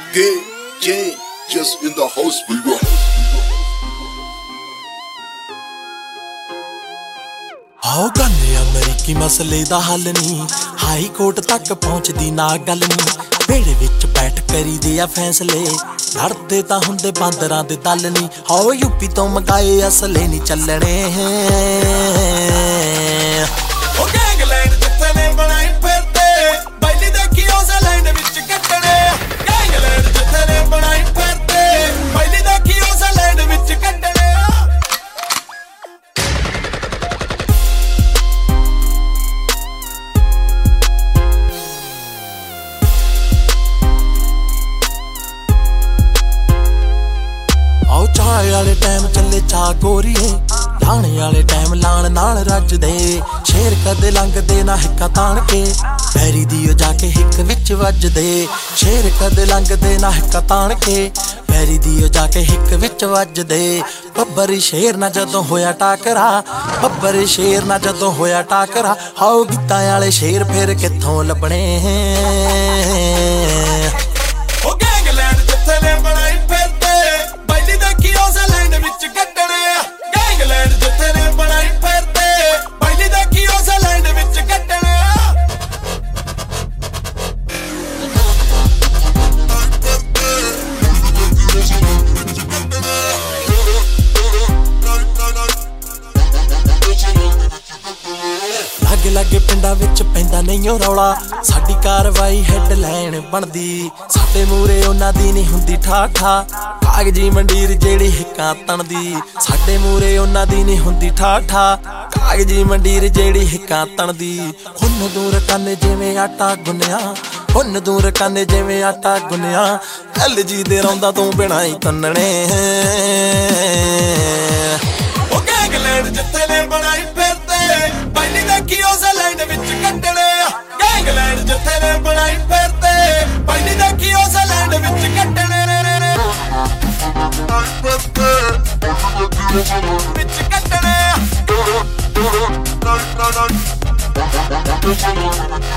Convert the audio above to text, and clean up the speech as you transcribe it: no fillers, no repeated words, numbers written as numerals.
Gang, just in the house, baby. आओ गन्ने अमरीकी मसले दा हल नी, हाई कोर्ट तक पहुंचदी ना गल नी। बेड़े विच बैठ करी दे आ फैसले, लड़दे तां हुंदे बांदरां दे दल नी। आओ यूपी तो मंगाए असले नी चलने ओ गैंगलैंड जिथे ने बनाए फिरदे, बैली देखी उस लैंड विच कट्टने। गैंगलैंड जिथे ने बनाए फिरदे, बैली देखी उस लैंड विच कट्टने। चाय वाले टाइम चले चा गोरीए, लाने वाले टाइम लान नाल रजदे। शेर कदे लंघदे ना हिक्का ताण के, पैरी दियो जाके हिक विच वजदे। शेर कदे लंघदे ना हिक्का ताण के, पैरी दियो जाके हिक विच वजदे। बब्बर शेर ना जदों होया टाकरा, बब्बर शेर ना जदों होया टाकरा। हाओ गीतां वाले शेर फिर कित्थों लभणे। ओ गैंगलैंड जिथे ने बनाई फिरदे, बैली देखी उस लैंड विच कट्टने। गैंगलैंड जिथे ने बनाई फिरदे, बैली देखी उस लैंड विच कट्टने। लागे लागे पिंडां विच पैंदा नहीं ओ रौला, साडी कारवाई हैडलाइन बनदी। साडे मूरे उन्हां दी नहीं हुंदी ठाठा, कागजी मंडीर जेड़ी हिक्कां तणदी। साडे मूरे उन्हां दी नहीं हुंदी ठाठा, कागजी मंडीर जेड़ी हिक्कां तणदी। हुन दूर काने जिवें आटा गुन्निया, हुन दूर काने जिवें आटा गुन्निया। एल जी दे रौंदा तूं बिना ही तन्नणे। ओ गैंगलैंड जिथे ने बनाई फिरदे, बैली देखी उस लैंड विच कट्टने। गैंगलैंड जिथे ने बनाई फिरदे, बैली देखी उस लैंड विच कट्टने। विच कट्टने।